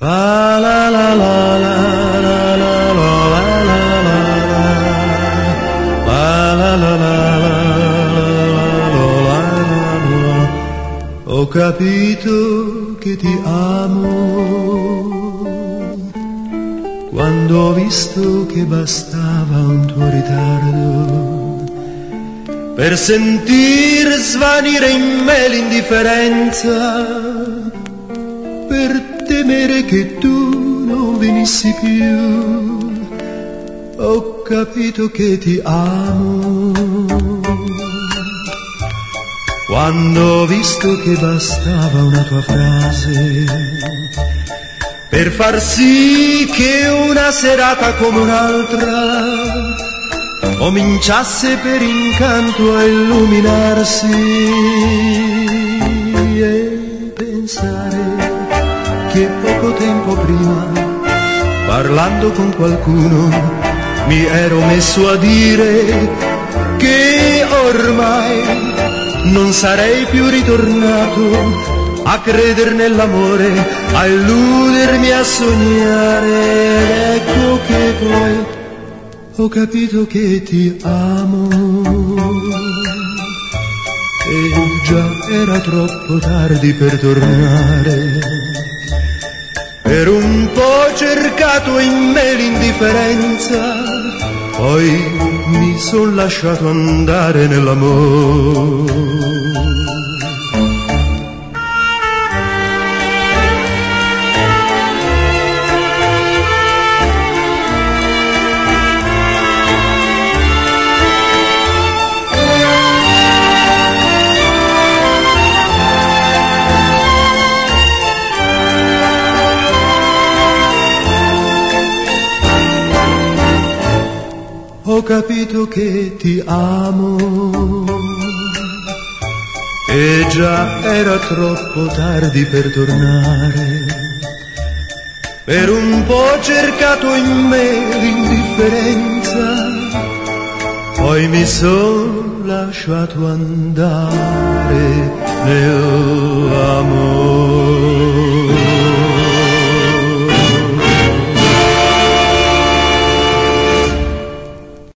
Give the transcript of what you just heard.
La la la la la la la la la la la. Ho capito che ti amo quando ho visto che bastava un tuo ritardo per sentir svanire in me l'indifferenza, per temere che tu non venissi più. Ho capito che ti amo quando ho visto che bastava una tua frase per far sì che una serata come un'altra cominciasse per incanto a illuminarsi, e pensare che poco tempo prima, parlando con qualcuno, mi ero messo a dire che ormai non sarei più ritornato a credere nell'amore, a illudermi, a sognare. Ed ecco che poi ho capito che ti amo, e già era troppo tardi per tornare. Per un po' ho cercato in me l'indifferenza, poi mi son lasciato andare nell'amore. Ho capito che ti amo, e già era troppo tardi per tornare. Per un po' ho cercato in me l'indifferenza, poi mi son lasciato andare nel